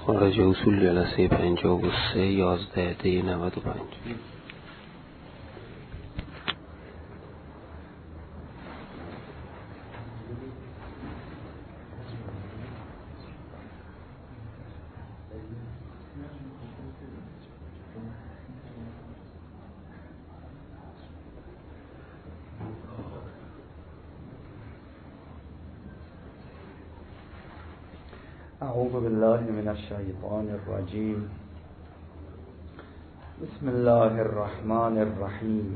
خارج اصول جلسه 53/11/95. اعوذ بالله من الشیطان الرجیم. بسم الله الرحمن الرحیم.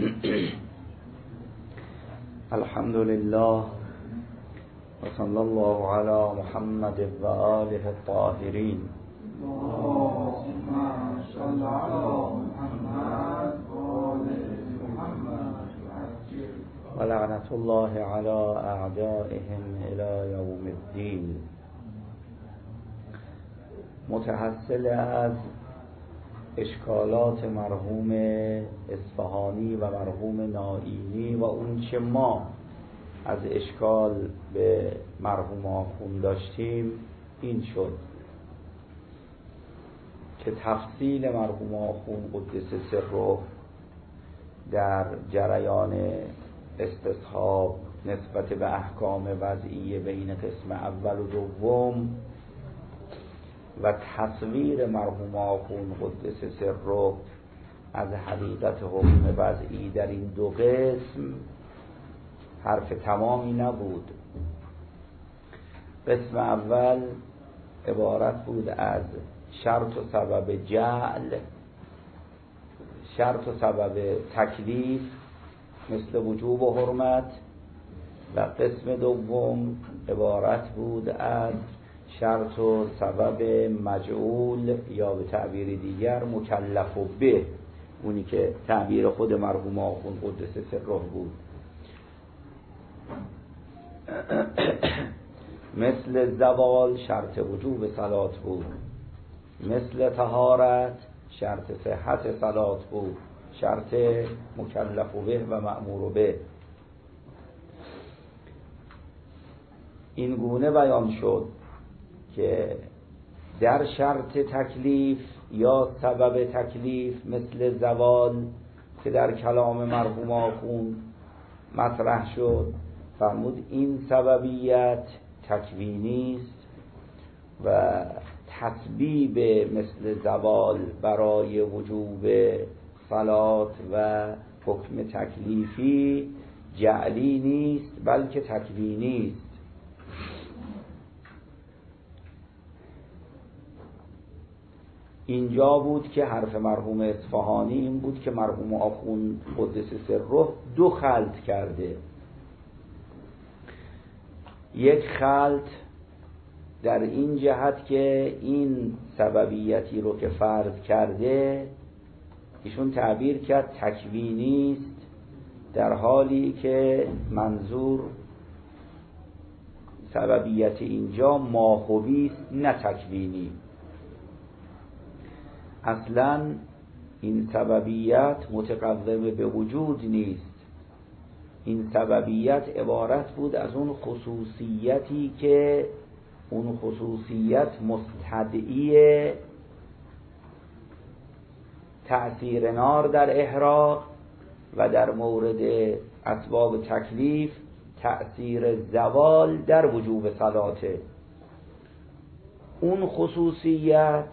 الحمد لله و صلی الله علی محمد و آله الطاهرین. اللهم صل علی محمد و آل محمد و لعنت الله علی اعدائهم الی یوم الدین. متحصل از اشکالات مرحوم اصفهانی و مرحوم نائینی و اون چه ما از اشکال به مرحوم آخوند داشتیم این شد که تفصیل مرحوم آخوند قدس سره در جریان استصحاب نسبت به احکام وضعیه بین قسم اول و دوم و تصویر مرحوم آخوند قدس سره از حقیقت حکم وضعی در این دو قسم حرف تمامی نبود. قسم اول عبارت بود از شرط و سبب جعل، شرط و سبب تکلیف مثل وجوب و حرمت، و قسم دوم عبارت بود از شرط و سبب مجعول یا به تعبیر دیگر مکلف و به، اونی که تعبیر خود مرحوم آخوند قدس سره بود. مثل زوال شرط وجوب صلات بود، مثل طهارت شرط صحت صلات بود، شرط مکلف به و مأمور به. این گونه بیان شد که در شرط تکلیف یا سبب تکلیف مثل زوال که در کلام مرحوم آخوند مطرح شد، فرمود این سببیت تکوینی است و تسبیب مثل زوال برای وجوب صلات و حکم تکلیفی جعلی نیست بلکه تکوینی است. اینجا بود که حرف مرحوم اصفهانی این بود که مرحوم آخوند قدس سره دو خلط کرده. یک خلط در این جهت که این سببیتی رو که فرض کرده ایشون تعبیر کرد تکوینی است، در حالی که منظور سببیت اینجا ماهوی است نه تکوینی. اصلا این سببیت متقوم به وجود نیست. این سببیت عبارت بود از اون خصوصیتی که اون خصوصیت مستدعی تأثیر نار در احراق و در مورد اسباب تکلیف تأثیر زوال در وجوب صلاته. اون خصوصیت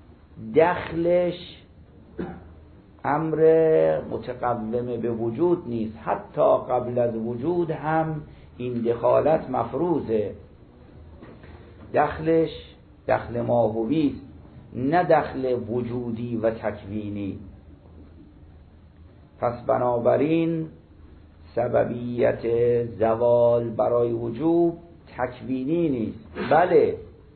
دخلش امر متقوم به وجود نیست، حتی قبل از وجود هم این دخالت مفروضه. دخلش دخل ماهوی است نه دخل وجودی و تکوینی. پس بنابراین سببیت زوال برای وجوب تکوینی نیست، بله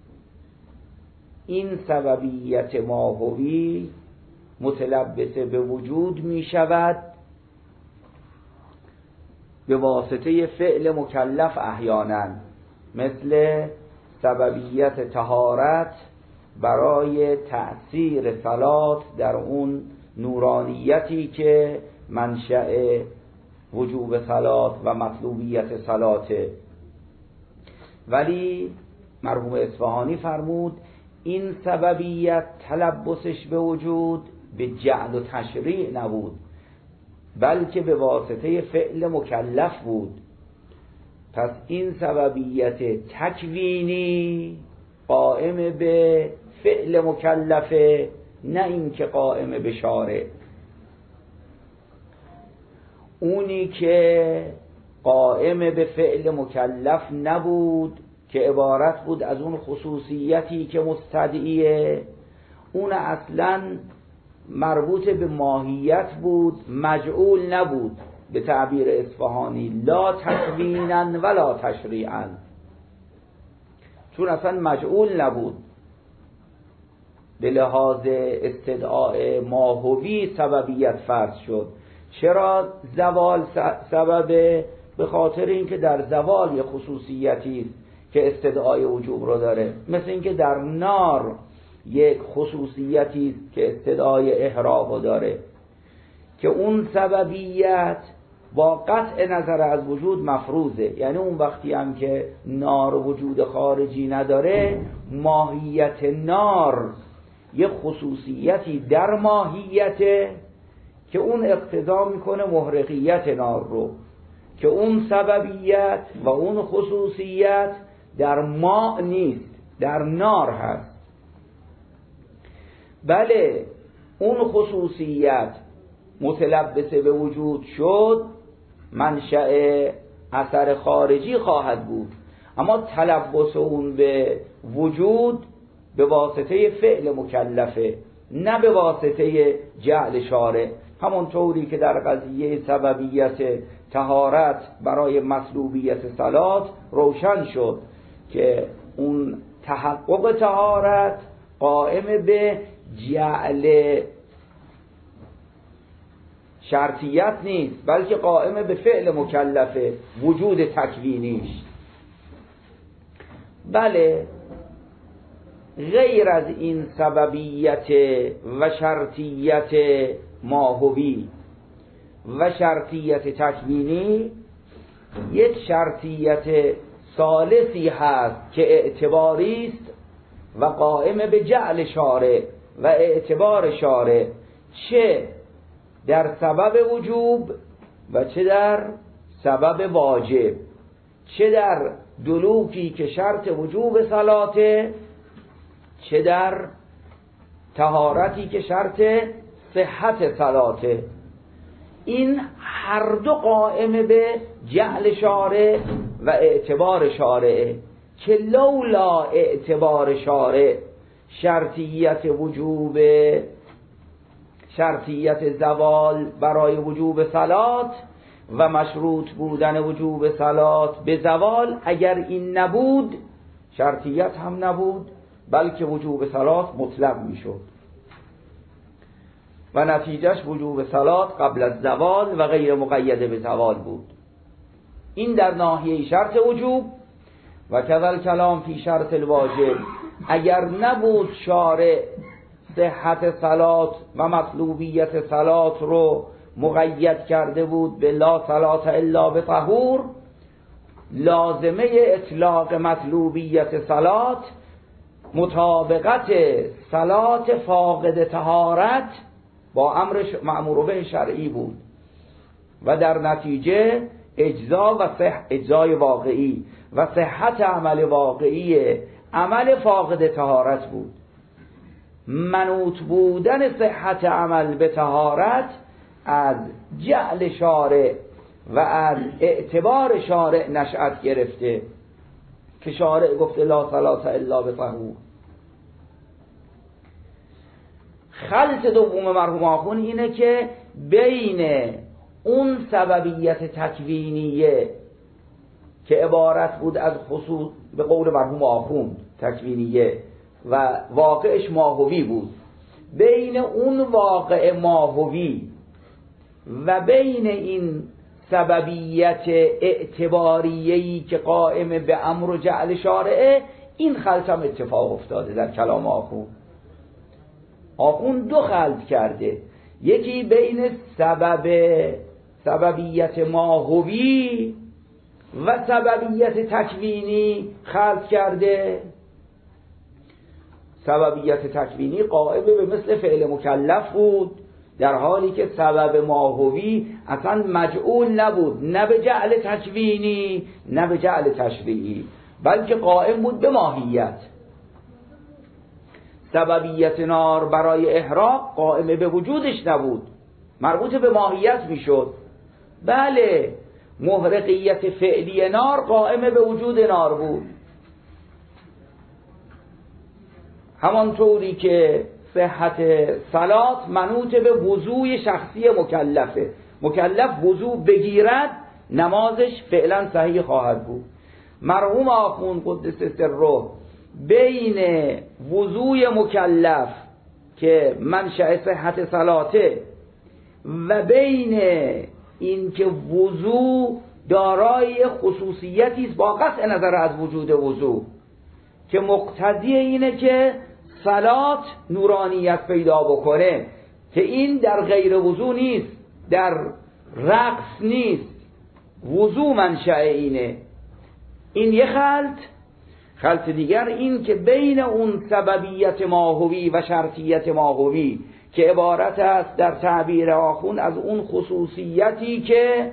این سببیت ماهوی متلبس به وجود می شود به واسطه فعل مکلف احیانا، مثل سببیت طهارت برای تأثیر صلات در اون نورانیتی که منشأ وجوب صلات و مطلوبیت صلاته. ولی مرحوم اصفهانی فرمود این سببیت تلبسش به وجود به جعل و تشریع نبود، بلکه به واسطه فعل مکلف بود. پس این سببیت تکوینی قائم به فعل مکلفه، نه اینکه قائم به شارع. اونی که قائم به فعل مکلف نبود که عبارت بود از اون خصوصیتی که مستدعیه، اون اصلا مربوط به ماهیت بود، مجعول نبود. به تعبیر اصفهانی لا تکوینا ولا تشریعا، چون اصلا مجعول نبود. به لحاظ استدعاء ماهوی سببیت فرض شد. چرا زوال سببه؟ به خاطر اینکه در زوال یه خصوصیتی است که استدعای وجوب رو داره، مثل اینکه در نار یک خصوصیتی است که استدعای احراق رو داره، که اون سببیت با قطع نظر از وجود مفروضه. یعنی اون وقتی هم که نار وجود خارجی نداره، ماهیت نار یه خصوصیتی در ماهیته که اون اقتضا میکنه محرقیت نار رو، که اون سببیت و اون خصوصیت در ماء نیست، در نار هست. بله اون خصوصیت متلبسه به وجود شد، منشأ اثر خارجی خواهد بود، اما تلبس اون به وجود به واسطه فعل مکلفه، نه به واسطه جعل شارع. همونطوری که در قضیه سببیت طهارت برای مطلوبیت صلات روشن شد که اون تحقق طهارت قائم به جعل شرطیت نیست، بلکه قائم به فعل مکلفه، وجود تکوینیش. بله غیر از این سببیت و شرطیت ماهوی و شرطیت تکوینی، یک شرطیت ثالثی هست که اعتباری است و قائم به جعل شارع و اعتبار شارع، چه در سبب وجوب و چه در سبب واجب، چه در دلوکی که شرط وجوب صلاته، چه در طهارتی که شرط صحت صلاته. این هر دو قائم به جعل شارع و اعتبار شارع، که لولا اعتبار شارع شرطیت وجوب، شرطیت زوال برای وجوب صلات و مشروط بودن وجوب صلات به زوال، اگر این نبود شرطیت هم نبود، بلکه وجوب صلات مطلق میشد و نتیجهش وجوب صلات قبل از زوال و غیر مقید به زوال بود. این در ناحیه شرط وجوب. و کذل کلام فی شرط الواجب، اگر نبود شارع صحت صلات و مطلوبیت صلات رو مقید کرده بود به لا صلات الا بطهور، لازمه اطلاق مطلوبیت صلات مطابقت صلات فاقد طهارت با امر مأمور به شرعی بود و در نتیجه اجزای واقعی و صحت عمل واقعی عمل فاقد طهارت بود. منوط بودن صحت عمل به طهارت از جعل شارع و از اعتبار شارع نشأت گرفته که شارع گفته لا صلاة الا بطهور. خلط دوم مرحوم آخوند اینه که بین اون سببیت تکوینیه که عبارت بود از خصوص، به قول مرحوم آخوند تکوینیه و واقعش ماهوی بود، بین اون واقع ماهوی و بین این سببیت اعتباریه‌ای که قائم به امر و جعل شارعه، این خلط هم اتفاق افتاده در کلام آخوند. آخوند دو خلط کرده، یکی بین سببیت ماهوی و سببیت تکوینی خلط کرده. سببیت تکوینی قائم به مثل فعل مکلف بود، در حالی که سبب ماهوی اصلا مجعول نبود، نه به جعل تکوینی نه به جعل تشریعی، بلکه قائم بود به ماهیت. سببیت نار برای احراق قائم به وجودش نبود، مربوط به ماهیت میشد. بله، محرقیت فعلی نار قائم به وجود نار بود، همانطوری که صحت صلات منوط به وضوء شخصی مکلفه. مکلف وضوء بگیرد نمازش فعلا صحیح خواهد بود. مرحوم آخوند قدس سره بین وضوء مکلف که منشأ صحت صلاته و بین این که وضوء دارای خصوصیتی است با قطع نظر از وجود وضوء که مقتضی اینه که صلات نورانیت پیدا بکنه، که این در غیر وضوء نیست، در رقص نیست، وضوء منشأ اینه. این یه خلط دیگر این که بین اون سببیت ماهوی و شرطیت ماهوی که عبارت است در تعبیر آخون از اون خصوصیتی که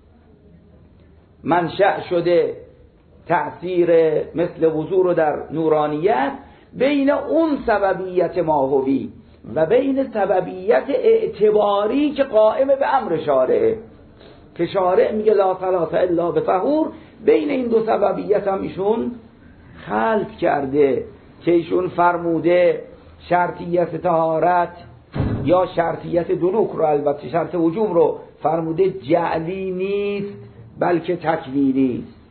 منشأ شده تأثیر مثل وضوء رو در نورانیت، بین اون سببیت ماهوی و بین سببیت اعتباری که قائم به امر شارعه، که شارع میگه لا صلاة الا بطهور، بین این دو سببیت هم ایشون خلط کرده که ایشون فرموده شرطیت طهارت یا شرطیت دلوک رو، البته شرط وجوب رو فرموده جعلی نیست بلکه تکوینی است.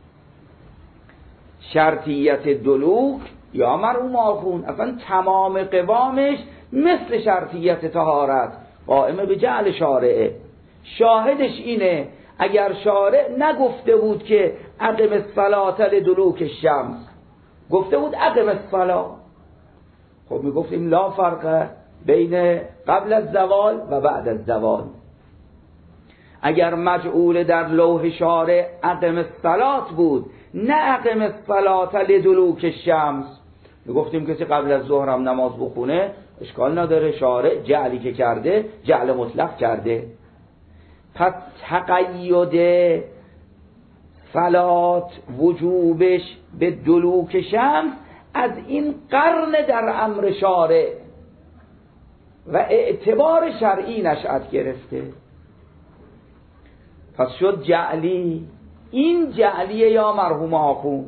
شرطیت دلوک یا مرحوم آخوند اصلا تمام قوامش مثل شرطیت طهارت قائم به جعل شارعه. شاهدش اینه اگر شارع نگفته بود که اقم الصلاة لدلوک الشمس، گفته بود اقم الصلاة، خب میگفتیم لا فرق بین قبل الزوال و بعد الزوال. اگر مجعول در لوح شارع اقم الصلاة بود نه اقم الصلاة لدلوک الشمس، میگفتیم کسی قبل از ظهر هم نماز بخونه اشکال نداره، شارع جعلی که کرده جعل مطلق کرده. پس تقید صلات وجوبش به دلوک شمس از این قرن در امر شارع و اعتبار شرعی نشأت گرفته، پس شد جعلی. این جعلیه یا مرحوم آخوند.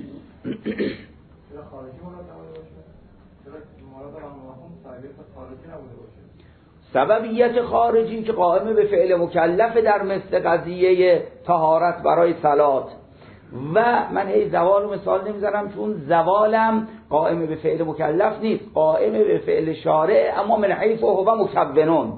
سببیت خارجی که قائم به فعل مکلف در مثل قضیه طهارت برای صلات، و من هی زوال و مثال نمیذارم چون زوالم قائم به فعل مکلف نیست، قائم به فعل شارع، اما من حیث هو مکونون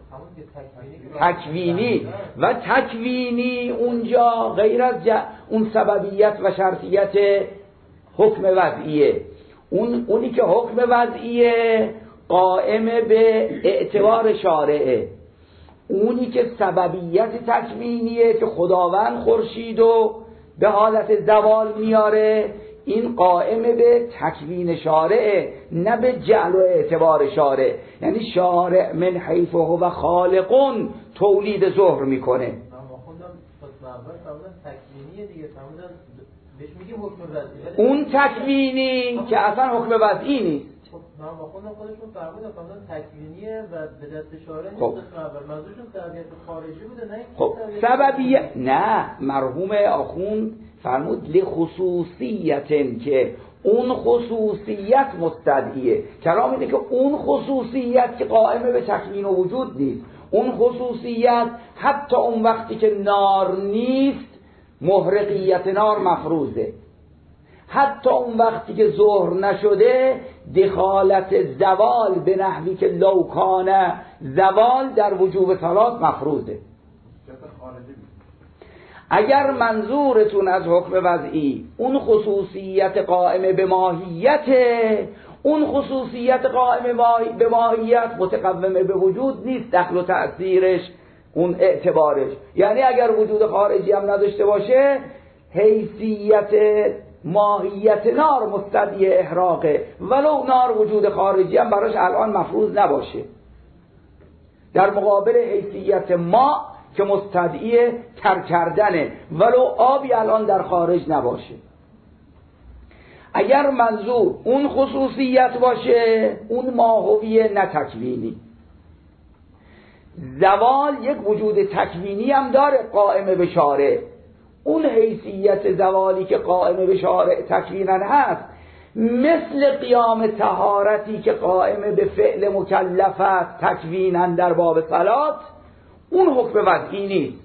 تکوینی، و تکوینی اونجا غیر از اون سببیت و شرطیت حکم وضعیه. اونی که حکم وضعیه قائم به اعتبار شارعه، اونی که سببیت تکوینیه که خداوند خورشید و به حالت زوال میاره، این قائم به تکوین شارعه نه به جعل و اعتبار شارع. یعنی شارع من حیث هو خالقون تولید ظهر میکنه. من خوندم تکوینیه دیگه، بهش میگیم حکم وضعی. اون تکوینی که اصلا حکم وضعی نیست. من خوندم خودشون فرمودن تکوینیه و به دست شارع نیست. منظورشون سببیت خارجی بوده، نه خب سببیت نه، مرحوم آخوند فرمود لخصوصیتن که اون خصوصیت مستدعیه. کلام اینه که اون خصوصیت که قائم به تکوین و وجود نیست، اون خصوصیت حتی اون وقتی که نار نیست محرقیت نار مفروضه، حتی اون وقتی که ظهر نشده دخالت زوال به نحوی که لوکانه زوال در وجوب صلات مفروضه. اگر منظورتون از حکم وضعی اون خصوصیت قائم به ماهیته، اون خصوصیت قائم به ماهیت متقوم به وجود نیست، دخل و تأثیرش اون اعتبارش. یعنی اگر وجود خارجی هم نداشته باشه حیثیت ماهیت نار مستدعی احراقه، ولو نار وجود خارجی هم براش الان مفروض نباشه، در مقابل حیثیت ما که مستدعی تر کردنه، ولو آبی الان در خارج نباشه. اگر منظور اون خصوصیت باشه، اون ماهویه نه تکوینی. زوال یک وجود تکوینی هم داره قائم به شارع، اون حیثیت زوالی که قائم به شارع تکوینا هست، مثل قیام طهارتی که قائم به فعل مکلف است تکوینا در باب صلات، اون حکم وضعی نیست،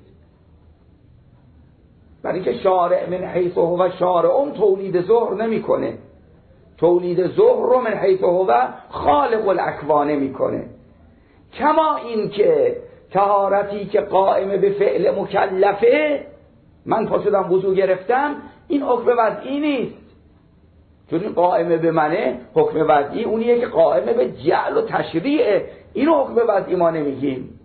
برای که شارع من حیث هو شارع تولید ظهر نمیکنه، تولید ظهر رو من حیث هو خالق الاکوان میکنه. کما این که طهارتی که قائم به فعل مکلفه، من پا شدم وضو گرفتم، این حکم وضعی نیست، چون این قائم به منه. حکم وضعی اونیه که قائم به جعل و تشریعه، اینو حکم وضعی ما نمیگیم.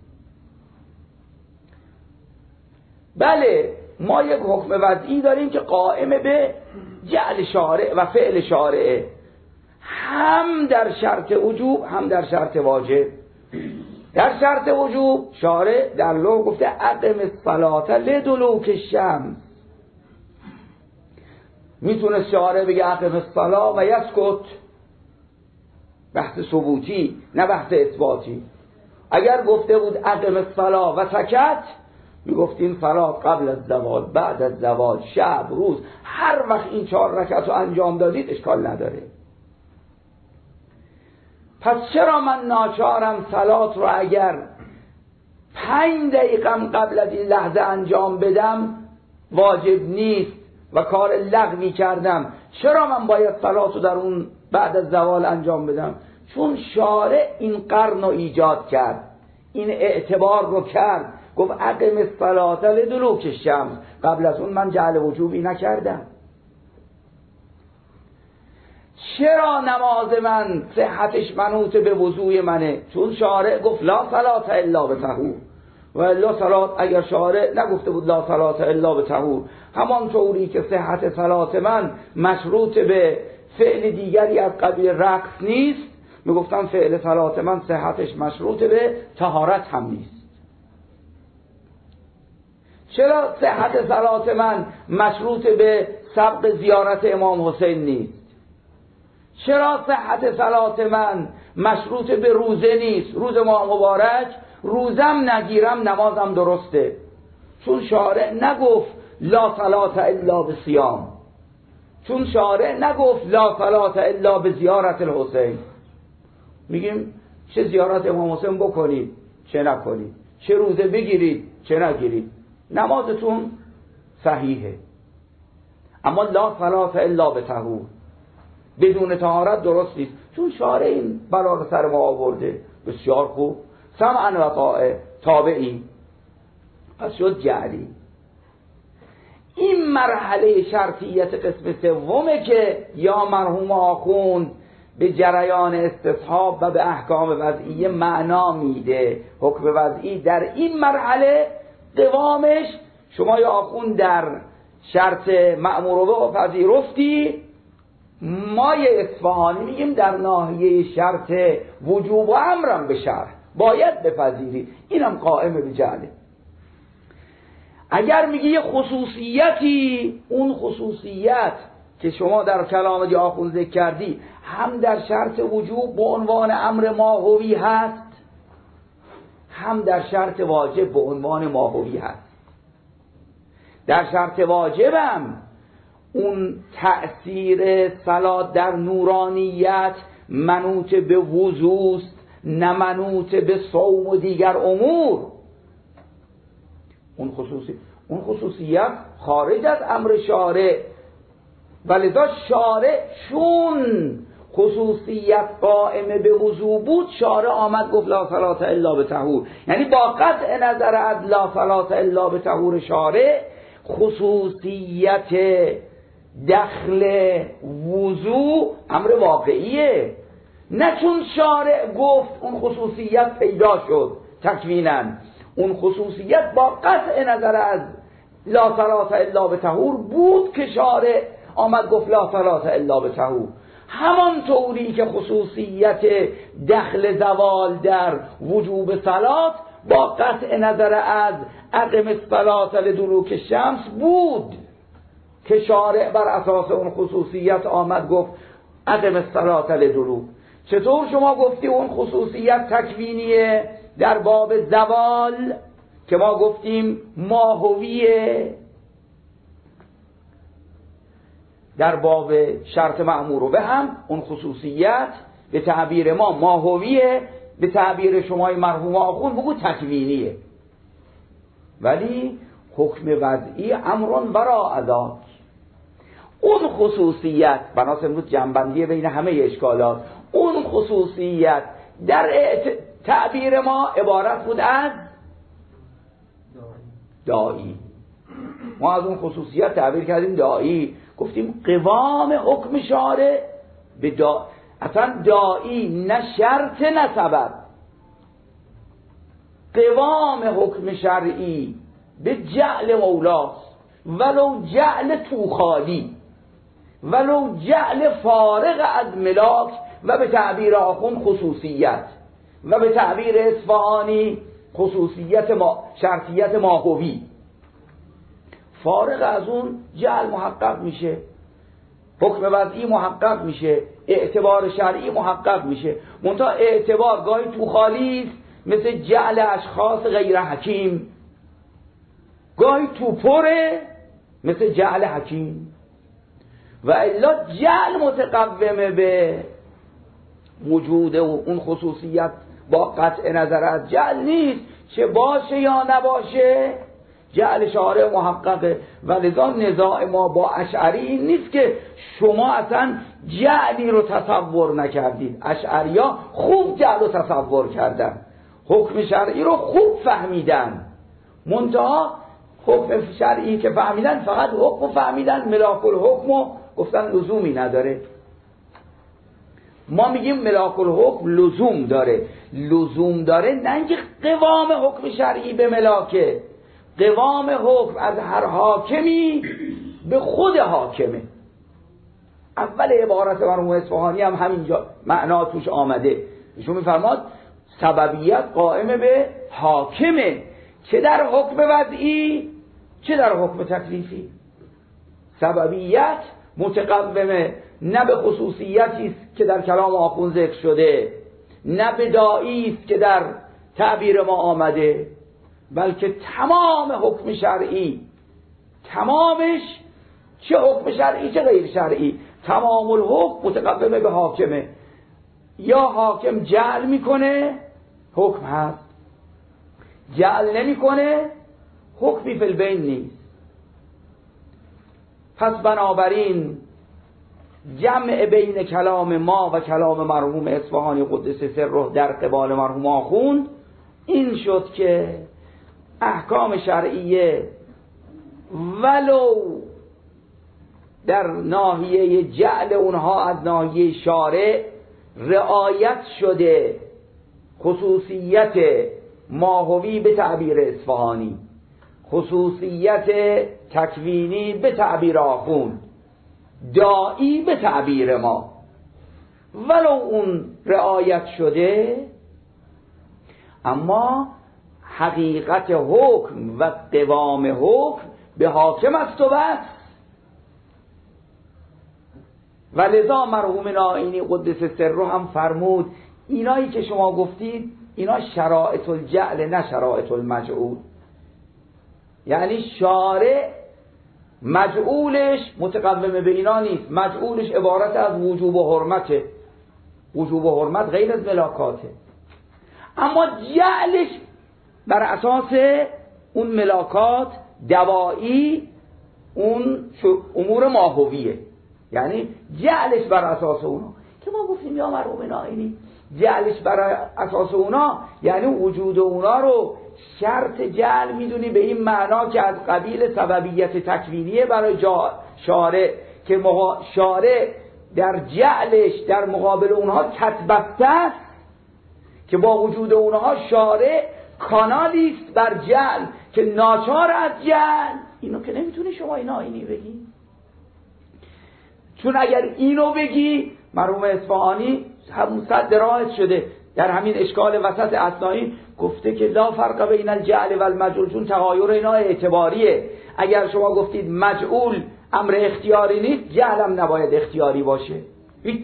بله ما یک حکم وضعی داریم که قائم به جعل شارع و فعل شارعه، هم در شرط وجوب هم در شرط واجب. در شرط وجوب شارع در لوح گفته اقم الصلاة لدلوک الشمس، میتونه شارع بگه اقم الصلاة و یسکت، بحث ثبوتی نه بحث اثباتی. اگر گفته بود اقم الصلاة و سکت، میگفتیم صلات قبل از زوال، بعد از زوال، شب، روز، هر وقت این 4 رکعت رو انجام دادید اشکال نداره. پس چرا من ناچارم صلات رو اگر 5 دقیقم قبل از این لحظه انجام بدم واجب نیست و کار لغوی کردم، چرا من باید صلات رو در اون بعد از زوال انجام بدم؟ چون شارع این قرن رو ایجاد کرد، این اعتبار رو کرد، گفت اقم الصلاة لدلوک الشمس. قبل از اون من جعل وجوبی نکردم. چرا نماز من صحتش منوط به وضوء منه؟ چون شارع گفت لا صلاة الا بطهور، و الا صلاة اگر شارع نگفته بود لا صلاة الا بطهور، همان طوری که صحت صلات من مشروط به فعل دیگری از قبیل رقص نیست، میگفتم فعل صلات من صحتش مشروط به طهارت هم نیست. چرا صحت صلات من مشروط به سبق زیارت امام حسین نیست؟ چرا صحت صلات من مشروط به روزه نیست؟ روز ماه مبارک روزم نگیرم نمازم درسته، چون شارع نگفت لا صلاة الا بصیام، چون شارع نگفت لا صلاة الا بزیارت الحسین. میگیم چه زیارت امام حسین بکنید چه نکنید، چه روزه بگیرید چه نگیرید، نمازتون صحیحه. اما لا صلاة الا بطهور، بدون طهارت درست نیست، چون شارع این بلا رو سر ما آورده. بسیار خوب، سمعا و طاعه، تابعی، پس شد جعلی. این مرحله شرطیت قسم سومه که یا مرحوم آخوند به جریان استصحاب و به احکام وضعی معنا میده. حکم وضعی در این مرحله قوامش، شما یا آخوند در شرط مأمور و پذیرفتی، ما اصفهانی میگیم در ناحیه شرط وجوب و امرم به شرع باید بپذیری، اینم قائم به جعله. اگر میگی یه خصوصیتی، اون خصوصیت که شما در کلام آخوند ذکر کردی هم در شرط وجوب به عنوان امر ماهوی هست، هم در شرط واجب به عنوان ماهوی هست. در شرط واجبم اون تأثیر صلات در نورانیت منوط به وضوست، نه منوط به صوم و دیگر امور. اون خصوصیت خارج از امر شارع، ولذا شارع چون خصوصیت قائم به وضو بود، شارع آمد گفت لا صلاة الا بطهور. یعنی با قطع نظر از لا صلاة الا بطهور شارع، خصوصیت دخل وضو امر واقعیه، نه چون شارع گفت اون خصوصیت پیدا شد تکویناً. اون خصوصیت با قطع نظر از لا صلاة الا بطهور بود که شارع آمد گفت لا صلاة الا بطهور. همان طوری که خصوصیت دخل زوال در وجوب صلات با قطع نظر از اقم الصلاة لدلوک الشمس بود که شارع بر اساس اون خصوصیت آمد گفت اقم الصلاة لدلوک. چطور شما گفتی اون خصوصیت تکوینیه در باب زوال که ما گفتیم ماهویه، در باب شرط مأمور به هم اون خصوصیت به تعبیر ما ماهویه، به تعبیر شمای مرحوم آخوند بگو تکوینیه، ولی حکم وضعی امرون وراء ذاک. اون خصوصیت بناس امروز جنبندی بین همه اشکالات، اون خصوصیت در تعبیر ما عبارت بود از داعی. ما از اون خصوصیت تعبیر کردیم داعی، گفتیم قوام حکم شارع به اصلا داعی نه شرط نه سبب، قوام حکم شرعی به جعل مولاست، ولو جعل توخالی، ولو جعل فارغ از ملاک، و به تعبیر آخوند خصوصیت، و به تعبیر اصفهانی خصوصیت شرطیت ماهوی. فارغ از اون جعل محقق میشه، حکم وضعی محقق میشه، اعتبار شرعی محقق میشه. منتها اعتبار گاهی تو خالی است، مثل جعل اشخاص غیر حکیم، گاهی تو پره مثل جعل حکیم. و الا جعل متقومه به وجود اون خصوصیت با قطع نظر از جعل نیست، چه باشه یا نباشه جعل شارع محققه. و لذا نزاع ما با اشعری این نیست که شما اصلا جعلی رو تصور نکردید، اشعریا خوب جعل رو تصور کردن، حکم شرعی رو خوب فهمیدن، منتها حکم شرعی که فهمیدن فقط حکم فهمیدن، ملاک الحکم رو گفتن لزومی نداره. ما میگیم ملاک الحکم لزوم داره، لزوم داره نه اینکه قوام حکم شرعی به ملاکه، قوام حکم از هر حاکمی به خود حاکمه. اول عبارت مرحوم اصفهانی هم همینجا معنا توش آمده، ایشون میفرماد سببیت قائمه به حاکمه، چه در حکم وضعی چه در حکم تکلیفی. سببیت متقومه نه به خصوصیتی است که در کلام آخوند ذکر شده، نه به داعی است که در تعبیر ما آمده، بلکه تمام حکم شرعی، تمامش، چه حکم شرعی چه غیر شرعی، تمام الحکم متقومه به حاکمه. یا حاکم جعل میکنه حکم هست، جعل نمیکنه حکمی فی البین نیست. پس بنابراین جمع بین کلام ما و کلام مرحوم اصفهانی قدس سره در قبال مرحوم آخوند این شد که احکام شرعیه ولو در ناحیه جعل اونها از ناحیه شارع رعایت شده، خصوصیت ماهوی به تعبیر اصفهانی، خصوصیت تکوینی به تعبیر آخوند، داعی به تعبیر ما، ولو اون رعایت شده، اما حقیقت حکم و قوام حکم به حاکم است و بس. و لذا مرحوم نائینی قدس سره هم فرمود اینایی که شما گفتید اینا شرائط الجعل نه شرائط المجعول، یعنی شارع مجعولش متقومه به اینا نیست، مجعولش عبارت از وجوب و حرمته، وجوب و حرمت غیر از ملاکاته، اما جعلش بر اساس اون ملاکات دوایی اون امور ماهویه، یعنی جعلش بر اساس اونا که ما گفتیم یا مرحوم نائینی جعلش بر اساس اونا یعنی وجود اونا رو شرط جعل میدونی به این معنا که از قبیل سببیت تکوینیه برای شارع که شارع در جعلش در مقابل اونها کتبسته است، که با وجود اونها شارع کانالی است بر جعل که ناچار از جعل. اینو که نمیتونی شما اینا اینی بگی. چون اگر اینو بگی مرحوم اصفهانی همون صد راحت شده در همین اشکال وسط اثنایی گفته که لا فرق بین الجعل و المجعول، چون تغایر اینا اعتباریه. اگر شما گفتید مجعول امر اختیاری نیست، جعلم نباید اختیاری باشه. هیچ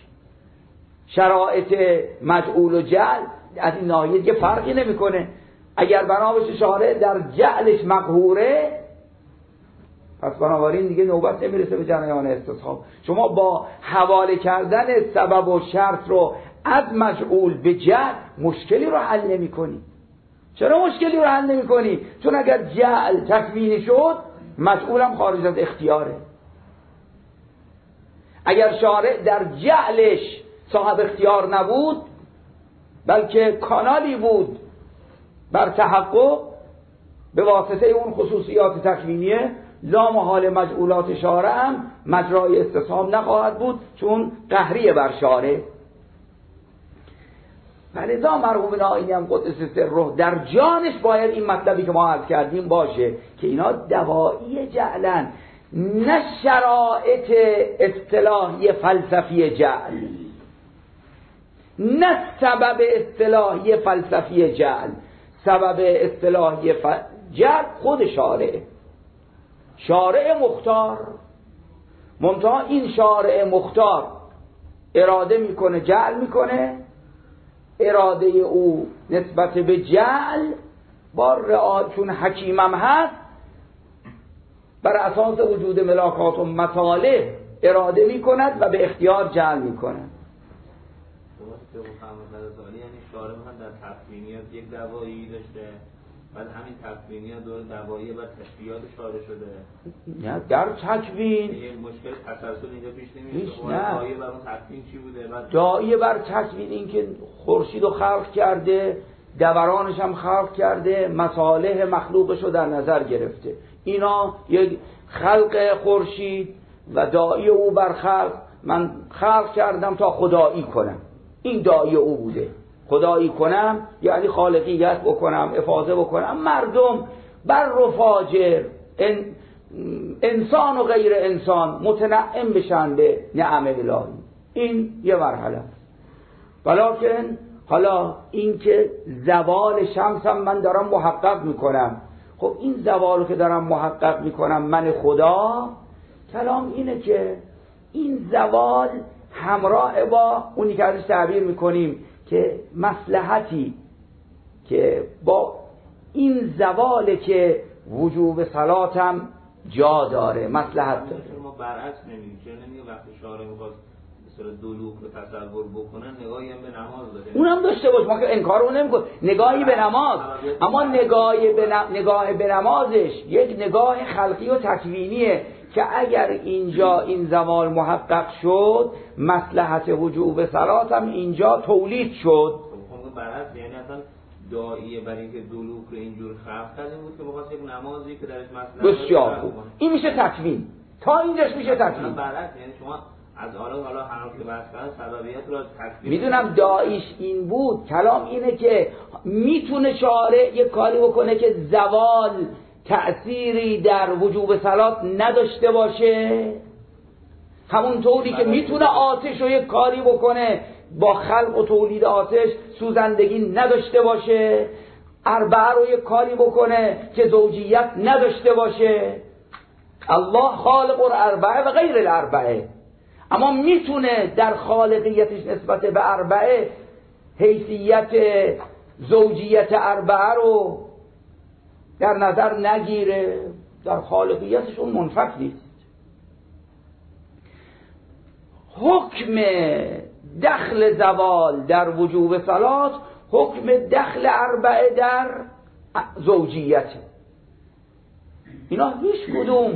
شرایط مجعول و جعل از این ناحیه دیگه فرقی نمیکنه. اگر بنا بشه شارع در جعلش مقهوره، پس بنابراین دیگه نوبت نمیرسه به جریان استصحاب. شما با حواله کردن سبب و شرط رو از مجعول به جعل مشکلی رو حل نمی کنی. چرا مشکلی رو حل نمی کنی؟ چون اگر جعل تکوینی شد، مجعولم خارج از اختیاره. اگر شارع در جعلش صاحب اختیار نبود، بلکه کانالی بود بر تحقق به واسطه اون خصوصیات تکوینیه، لا محال مجعولات شارع هم مجرای استصحاب نخواهد بود، چون قهریه بر شارع. فلذا مرحوم نائینی هم قدس سره در جانش باید این مطلبی که ما عرض کردیم باشه که اینا دوایی جعلن، نه شرایط اصطلاحی فلسفی جعل، نه سبب اصطلاحی فلسفی جعل. سبب اصطلاحی جعل خود شارع مختار، منتها این شارع مختار اراده میکنه، جعل میکنه، اراده او نسبت به جعل با چون حکیمم هست بر اساس وجود ملاکات و مصالح اراده میکند و به اختیار جعل میکند. یعنی شارع هم در تکوینیات یک دوایی داشته، بعد همین تکوینیات دور دوایی بر تشبیهات شارع شده. نه در تکوین یه مشکل تسلسل اینجا پیش نمیاد. نه دایی بر اون تکوین چی بوده؟ بعد دایی بر تکوین این که خورشید رو خلق کرده، دورانش هم خلق کرده، مصالح مخلوقش رو در نظر گرفته. اینا یک خلق خورشید و دایی او بر خلق، من خلق کردم تا خدایی کنم، این دایی او بوده. خدایی کنم یعنی خالقیت بکنم، افاضه بکنم، مردم بر و فاجر، انسان و غیر انسان متنعم بشن به نعم الهی. این یه مرحله. ولیکن حالا این که زوال شمس هم من دارم محقق میکنم، خب این زوالو که دارم محقق میکنم من خدا، کلام اینه که این زوال همراه با اونی که ازش تعبیر میکنیم که مصلحتی که با این زواله که وجوب صلاتم جا داره، مصلحت داره. ما برعکس نمیگیم، چرا نمیگه وقتی شارع میخواست به صورت دلوغ رو تصور بکنن نگاهی هم به نماز داره؟ اونم داشته باش، ما که انکار رو نمیکنیم، نگاهی به نماز، اما نگاه به نمازش یک نگاه خلقی و تکوینیه که اگر اینجا این زوال محقق شد، مصلحت وجوب صلات هم اینجا تولید شد. خب برعکس، یعنی اصلا داعیه برای اینکه دلوغ رو اینجور خلق کرده بود که بخواست یک نمازی که درش مصلحت بسیار خوب، این میشه تکوین، تا اینجاش میشه تکوین. برعکس یعنی شما از حالا هر که بحث کردن سببیت رو از تکوین. میدونم داعیش این بود، کلام اینه که میتونه شارع یک کاری بکنه که زوال تأثیری در وجوب صلات نداشته باشه، همون طوری که میتونه آتش رو یک کاری بکنه با خلق و تولید آتش سوزندگی نداشته باشه، اربعه رو یک کاری بکنه که زوجیت نداشته باشه. الله خالق الاربعه و غیر الاربعه، اما میتونه در خالقیتش نسبت به اربعه حیثیت زوجیت اربعه رو در نظر نگیره، در خالقیتش اون منفک نیست. حکم دخل زوال در وجوب صلات حکم دخل اربعه در زوجیت. اینا هیچ کدوم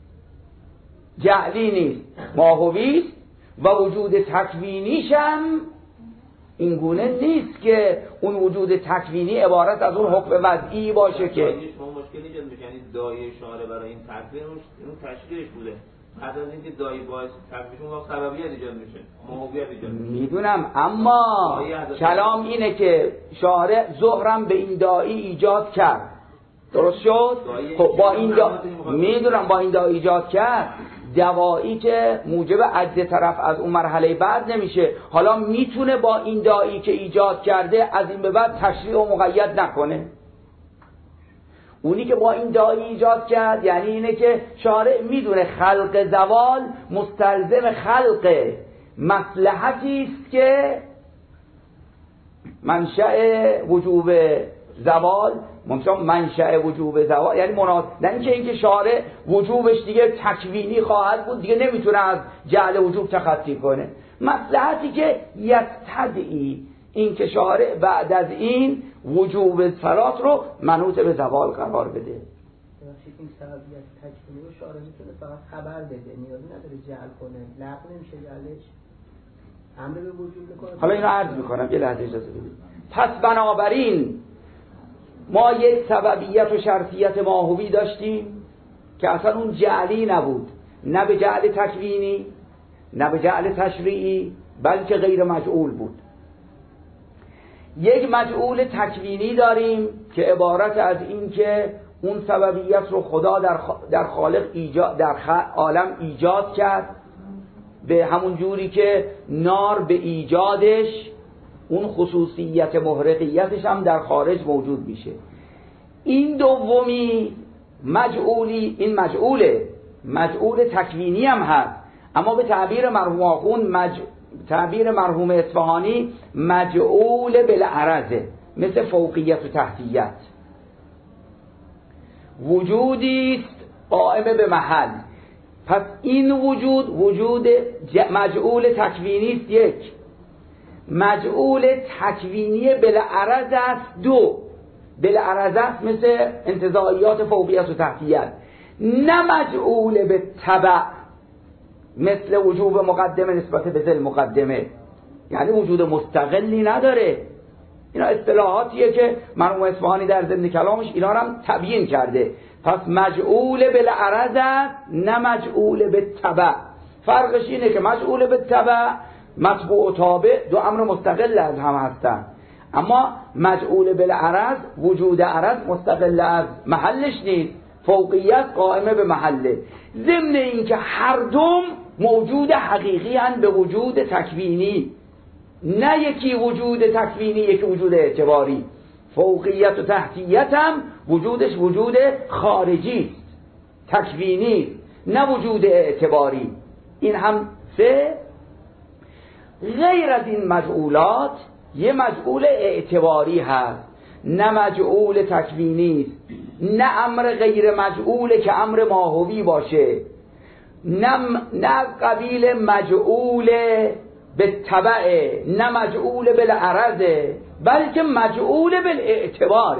جعلی نیست، ماهوی است و وجود تکوینیش هم این گونه نیست که اون وجود تکوینی عبارت از اون حکم وضعی باشه که شما مشکلی ایجاد میشه. یعنی دایه شارع برای این تکوین اون تشریحش بوده، بعد از اینکه دایه باعث تکوینش اون سببیت ایجاد میشه، ماهویت ایجاد میشه. میدونم، اما کلام اینه که شارع ظهرم به این دایه ایجاد کرد، درست شد؟ خب با این میدونم با این دایه ایجاد کرد، دوایی که موجب عجز طرف از اون مرحله بعد نمیشه، حالا میتونه با این دایی که ایجاد کرده از این به بعد تشریع و مقید نکنه. اونی که با این دایی ایجاد کرد یعنی اینه که شارع میدونه خلق زوال مستلزم خلق مصلحتی است که منشأ وجوب زوال منشأ وجوب زوال یعنی نه اینکه شارع وجوبش دیگه تکوینی خواهد بود، دیگه نمیتونه از جعل وجوب تخطی کنه. مصلحتی که یستدعی این که شارع بعد از این وجوب صلات رو منوط به زوال قرار بده. این سببیت تکوینی رو شارع میتونه فقط خبر بده، نیازی نداره جعل کنه، لغو نمیشه جعلش، امر به وجوب میکنه. حالا اینو عرض میکنم، یه لحظه اجازه بدید. پس بنابراین ما یک سببیت و شرطیت ماهوی داشتیم که اصلا اون جعلی نبود، نه به جعل تکوینی نه به جعل تشریعی، بلکه غیر مجعول بود. یک مجعول تکوینی داریم که عبارت از این که اون سببیت رو خدا در خالق در عالم ایجاد کرد، به همون جوری که نار به ایجادش اون خصوصیت محرقیتش هم در خارج موجود میشه. این دومی مجعولی، این مجعول تکوینی هم هست، اما به تعبیر مرحوم آخوند تعبیر مرحوم اصفهانی مجعول بالعرضه، مثل فوقیت و تحتیت، وجودی است قائم به محل. پس این وجود مجعول تکوینی است. یک مجعول تکوینی بالعرض است. دو بالعرض است مثل انتزاعیات فوقیت و تحتیت. نه مجعول به تبع مثل وجوب مقدمه نسبت به ذل مقدمه، یعنی وجود مستقلی نداره. اینا اصطلاحاتیه که مرحوم اصفهانی در ضمن کلامش اینا رو هم تبیین کرده. پس مجعول بالعرض است، نه مجعول به تبع. فرقش اینه که مجعول به تبع متبوع و تابع دو امر مستقل از هم هستن، اما مجعول بالعرض وجود عرض مستقل از محلش نیست، فوقیت قائمه به محله. ضمن این که هر دوم موجود حقیقی هن به وجود تکوینی، نه یکی وجود تکوینی یکی وجود اعتباری. فوقیت و تحتیت هم وجودش وجود خارجی تکوینی، نه وجود اعتباری. این هم سه. غیر از این مجعولات یه مجعول اعتباری هست، نه مجعول تکوینی است، نه امر غیر مجعول که امر ماهوی باشه، نه قبیل مجعول به تبع، نه مجعول بالعرض، بلکه مجعول بالاعتباره،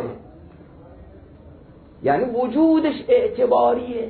یعنی وجودش اعتباریه،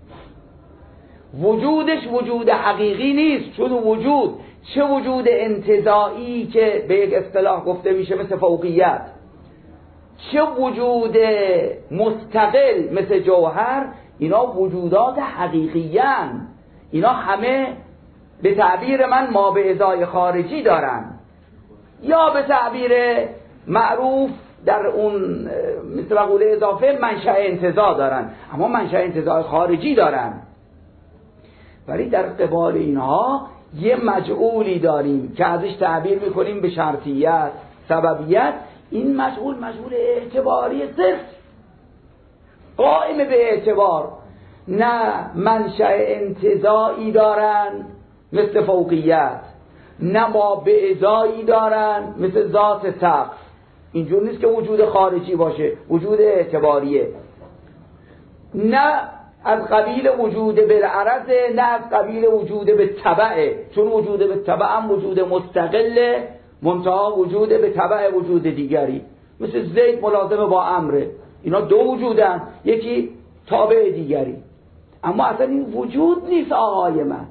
وجودش وجود حقیقی نیست. چون وجود چه وجود انتزاعی که به یک اصطلاح گفته میشه مثل فوقیت، چه وجود مستقل مثل جوهر، اینا وجودات حقیقیان. اینا همه به تعبیر من ما به ازای خارجی دارن، یا به تعبیر معروف در اون مثل مقوله اضافه منشأ انتزاع دارن، اما منشأ انتزاع خارجی دارن. ولی در قبال اینها یه مجعولی داریم که ازش تعبیر میکنیم به شرطیت سببیت. این مجعول اعتباری صرف، قائم به اعتبار، نه منشأ انتزاعی دارن مثل فوقیت، نه ما به ازایی دارن مثل ذات سقف. اینجور نیست که وجود خارجی باشه، وجود اعتباریه. نه از قبیل وجود بالعرض، نه از قبیل وجود به تبعه، چون وجود به تبع هم وجود مستقله، منتها وجود به تبع وجود دیگری، مثل زید ملازمه با امره. اینا دو وجودن، یکی تابع دیگری. اما اصلا این وجود نیست آقای من،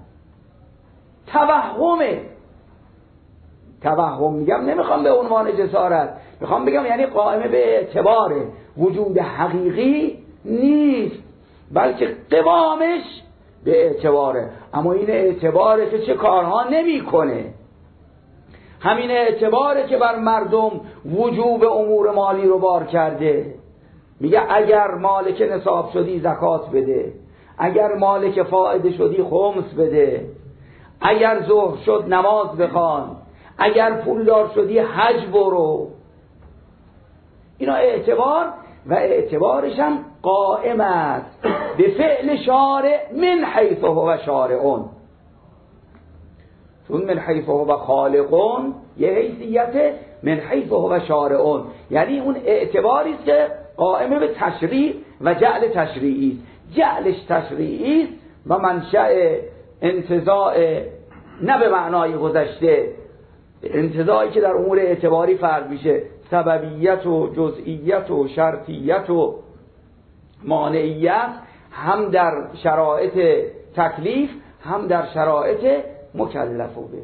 توهم میگم، نمیخوام به عنوان جسارت، میخوام بگم یعنی قائمه به اعتباره، وجود حقیقی نیست، بلکه قوامش به اعتباره. اما این اعتباره که چه کارها نمیکنه. همین اعتباره که بر مردم وجوب امور مالی رو بار کرده. میگه اگر مالک نصاب شدی زکات بده، اگر مالک فائده شدی خمس بده، اگر ظهر شد نماز بخوان، اگر پولدار شدی حج برو. اینا اعتبار و اعتبارش هم قائم است به فعل شارع من حیث هو شارعون، چون من حیث هو خالقون یه حیثیت، من حیث هو شارعون یعنی اون اعتباری است که قائم به تشریع و جعل تشریعی است. جعلش تشریعی است و منشأ انتزاع نه به معنای گذشته، انتزاعی که در امور اعتباری فرق میشه، سببیت و جزئیت و شرطیت و مانعیت، هم در شرایط تکلیف هم در شرایط مکلف به.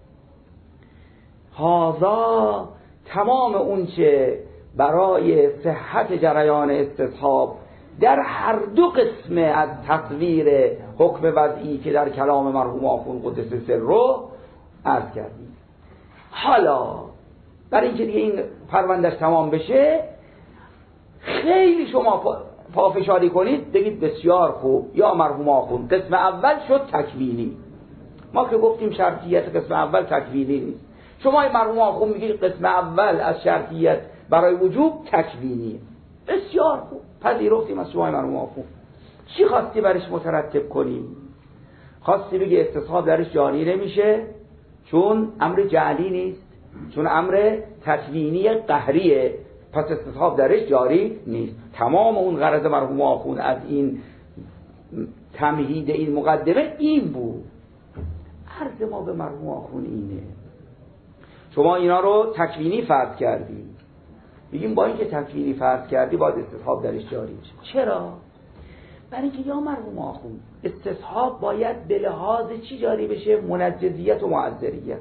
هذا تمام اون چه برای صحت جریان استصحاب در هر دو قسم از تصویر حکم وضعی که در کلام مرحوم آخوند قدس سره عرض کردیم. حالا برای اینکه دیگه این پروندهش تمام بشه، خیلی شما پافشاری کنید بگید بسیار خوب یا مرحوم آخوند قسم اول شد تکوینی. ما که گفتیم شرطیت قسم اول تکوینی نیست، شما مرحوم آخوند میگید قسم اول از شرطیت برای وجوب تکوینی. بسیار خوب، پذیرفتیم از شما مرحوم آخوند. چی خواستی برش مترتب کنی؟ خواستی بگی استصحاب درش جاری نمیشه چون امر جعلی نیست، چون امر تکوینی قهریه، پس استصحاب درش جاری نیست. تمام اون غرض مرحوم آخوند از این تمهید این مقدمه این بود. عرض ما به مرحوم آخوند اینه، شما اینا رو تکوینی فرض کردی، بگیم با اینکه تکوینی فرض کردی باید استصحاب درش جاری بشه. چرا؟ برای اینکه یا مرحوم آخوند استصحاب باید به لحاظ چی جاری بشه؟ منجزیت و معذریت.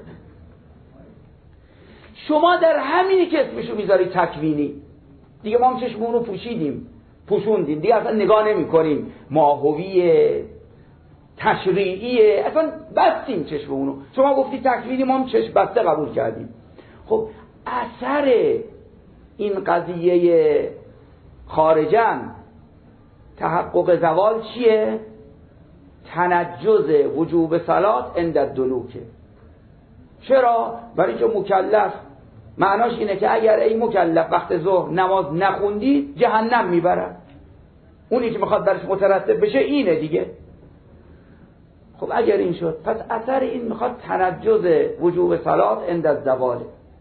شما در همینی که اسمشو میذاری تکوینی، دیگه ما هم چشمون رو پوشوندیم دیگه اصلا نگاه نمی کنیم، ماهویه تشریعیه، اصلا بستیم چشمونو. شما گفتی تکوینی، ما هم چشم بسته قبول کردیم. خب اثر این قضیه خارجن تحقق زوال چیه؟ تنجز وجوب صلات عند الدلوکه. چرا؟ برای که مکلف معناش اینه که اگر ای مکلف وقت ظهر نماز نخوندی جهنم میبرد. اونی که میخواد درش مترتب بشه اینه دیگه. خب اگر این شد، پس اثر این میخواد تنجز وجوب صلات عند الزوال.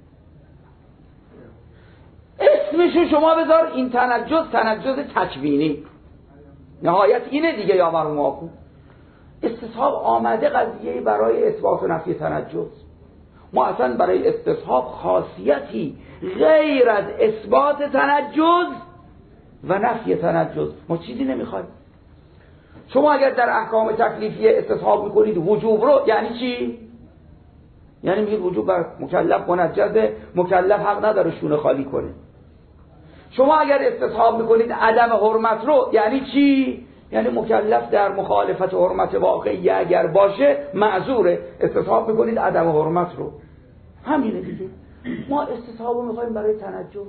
اسمشو شما بذار این تنجز تکوینی. نهایت اینه دیگه یا مرحوم آخوند. استصحاب آمده قضیه برای اثبات و نفی تنجز. ما اصلا برای استصحاب خاصیتی غیر از اثبات تنجز و نفی تنجز ما چیزی نمیخوایم. شما اگر در احکام تکلیفیه استصحاب میکنید وجوب رو، یعنی چی؟ یعنی میگید وجوب بر مکلف منجزه، مکلف حق نداره شونه خالی کنه. شما اگر استصحاب میکنید عدم حرمت رو، یعنی چی؟ یعنی مکلف در مخالفت حرمت واقعی اگر باشه معذوره. استصحاب میکنید عدم حرمت رو، همینه دیگه. ما استصحاب رو میخوایم برای تنجز،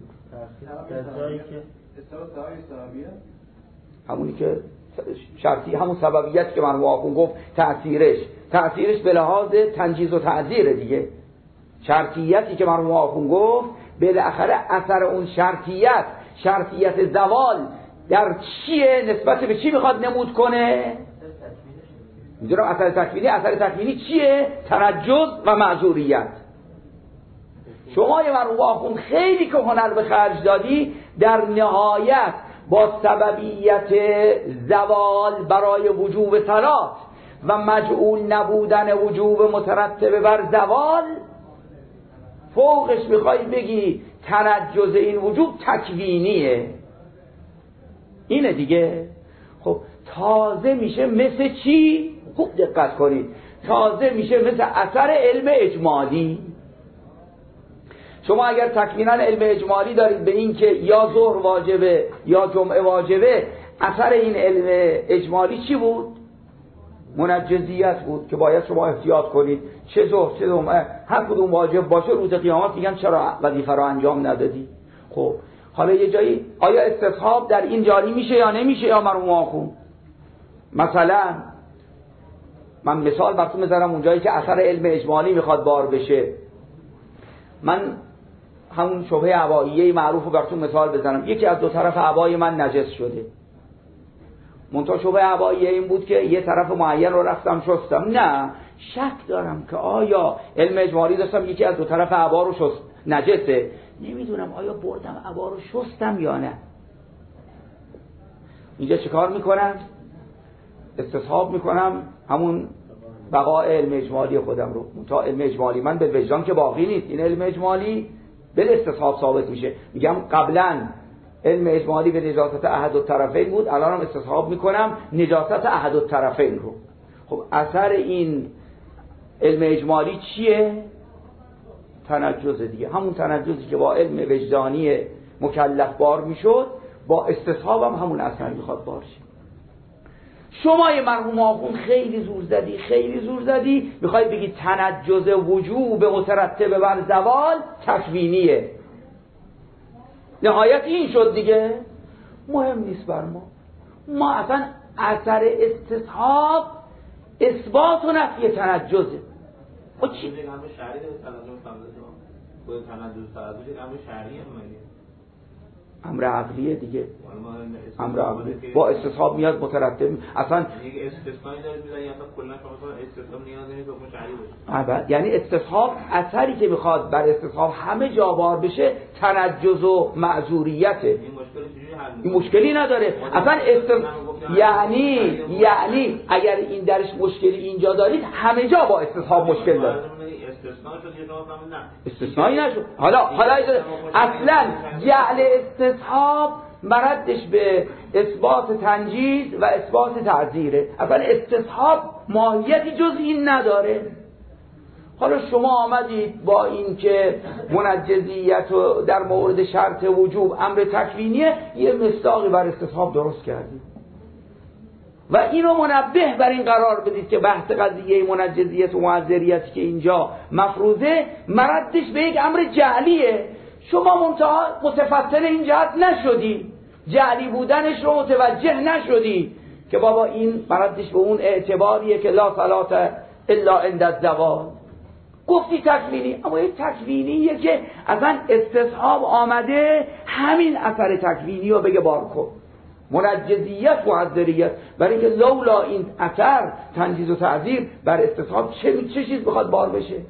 همونی که شرطی، همون سببیت که مرحوم آخوند گفت تأثیرش به لحاظ تنجیز و تعذیره دیگه. شرطیتی که مرحوم آخوند گفت بالاخره اثر اون شرطیت زوال در چیه؟ نسبت به چی میخواد نمود کنه؟ میدونم اثر تکوینی چیه؟ تنجز و معذوریت. شما یه مرحوم آخوند خیلی که هنر به خرج دادی، در نهایت با سببیت زوال برای وجوب صلات و مجعول نبودن وجوب مترتب بر زوال، فوقش میخوای بگی تنجز این وجوب تکوینیه. اینه دیگه. خب تازه میشه مثل چی؟ خوب دقت کنید، تازه میشه مثل اثر علم اجمالی. شما اگر تکوینا علم اجمالی دارید به این که یا ظهر واجبه یا جمعه واجبه، اثر این علم اجمالی چی بود؟ منجزیت بود که باید شما احتیاط کنید، چه ظهر چه جمعه هر کدوم واجب باشه روز قیامت میگن چرا وظیفه رو انجام ندادی. خب حالا یه جایی آیا استصحاب در این جاری میشه یا نمیشه یا مرحوم آخوند؟ مثلا من مثال براتون میذارم اونجایی که اثر علم اجمالی میخواد بار بشه. من همون شبهه عباییه معروف رو براتون مثال بزنم. یکی از دو طرف عبای من نجس شده، منتها شبهه عباییه این بود که یه طرف معین رو رفتم شستم. نه، شک دارم که آیا علم اجمالی داشتم یکی از دو طرف عبا رو شست نجسه، نمیدونم آیا بردم عبا رو شستم یا نه. اینجا چه کار میکنم؟ استصحاب میکنم همون بقای علم اجمالی خودم رو. تا علم اجمالی من به وجدان که باقی نیست، این علم اجمالی به استصحاب ثابت میشه. میگم قبلا علم اجمالی به نجاست احد الطرفین بود، الانم استصحاب میکنم نجاست احد الطرفین رو. خب اثر این علم اجمالی چیه؟ تنجز دیگه، همون تنجزی که با علم وجدانی مکلف بار میشد، با استصحاب هم همون اثر میخواد بار شه. شما یه مرحوم آخوند خیلی زور زدی میخواید بگی تنجز وجوب مترتب بر زوال تکوینیه. نهایت این شد دیگه، مهم نیست بر ما اصلا اثر استصحاب اثبات و نفی تنجزه. خب چی؟ امر شرعی به تنجز فهمیدم. خود تنجز امر شرعی امر عقلیه دیگه. امر عقلی با استصحاب میاد مترتب. اصلا یه استثنایی داره میذاره، یا اصلا کلا شما استثنا نیاز نیست حکم شرعی باشه. یعنی استصحاب اثری که میخواد بر استصحاب همه جا بار بشه تنجز و معذوریته. این مشکلی نداره اصلا یعنی اگر این درش مشکلی اینجا دارید همه جا با استصحاب مشکل داره. استثنایی نشد. حالا اصلا جعل استصحاب مردش به اثبات تنجیز و اثبات تعذیره. اصلا استصحاب ماهیتی جز این نداره. حالا شما آمدید با این که منجزیت در مورد شرط وجوب امر تکوینیه، یه مصداقی بر استصحاب درست کردید و اینو منبه بر این قرار بدید که بحث قضیه منجزیت و معذریتی که اینجا مفروضه مردش به یک امر جعلیه. شما متفصل این جهت نشدی، جعلی بودنش رو متوجه نشدی که بابا این مردش به اون اعتباریه که لا صلاة الا عند الزوال. گفتی تکوینی، اما یک تکوینیه که اصلا استصحاب آمده همین اثر تکوینی رو بگه بار کن. منجزیت و معذریت، برای اینکه لولا این اثر تنجیز و تعذیر بر استصحاب چه چیز بخواد بار بشه؟ اثرش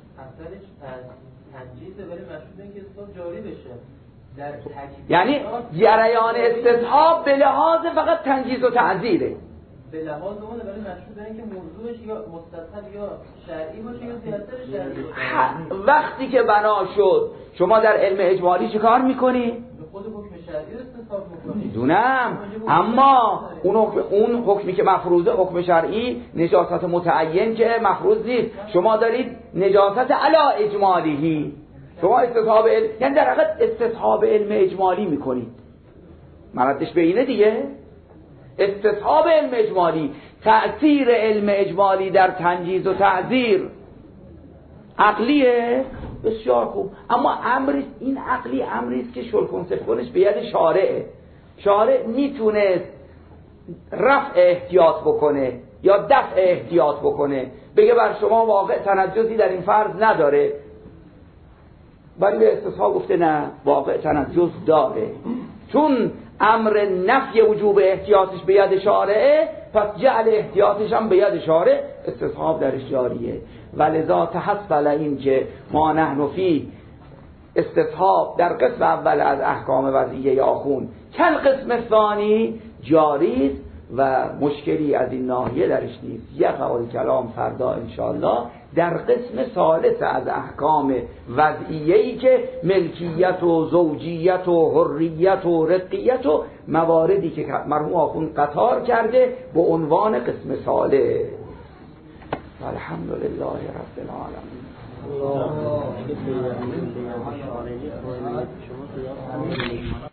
تنجیزه ولی مشروط اینکه استصحاب جاری بشه. در یعنی جریان استصحاب به لحاظ فقط تنجیز و تعذیره، به لحاظ اونه، ولی مشروط اینکه موضوعش یا مستثل یا شرعی باشه یا زیادتر شرعی باشه. وقتی که بنا شد شما در علم اجمالی چه کار میکنی؟ خود حکم شرعی رو استصحاب میکنی. میدونم، اما اون حکمی که مفروضه حکم شرعی نجاست متعین که مفروض نیست. شما دارید نجاست علا اجمالیه. شما استصحاب یعنی در حقیقت استصحاب علم اجمالی میکنید. مردش به اینه دیگه. استصحاب علم اجمالی، تأثیر علم اجمالی در تنجیز و تعذیر عقلیه، بسیار خوب، اما امر این عقلی امری است که شل کنسپشنش به ید شارعه. شارع میتونه رفع احتیاط بکنه یا دفع احتیاط بکنه، بگه بر شما واقع تنجزی در این فرض نداره، ولی به استصحاب گفته نه، واقع تنجز داره. چون امر نفی وجوب احتیاطش به ید شارعه، پس جعل احتیاطش هم به ید شارع، استصحاب درش جاریه. ولذا تحصل این که ما نحن فی استصحاب در قسم اول از احکام وضعیه آخون کل قسم ثانی جاری و مشکلی از این ناحیه درش نیست. یقع الکلام فردا انشاءالله در قسم ثالث از احکام وضعیه‌ای که ملکیت و زوجیت و حریت و رقیت و مواردی که مرحوم آخوند قطار کرده به عنوان قسم ثالث. الحمدلله رب العالمین.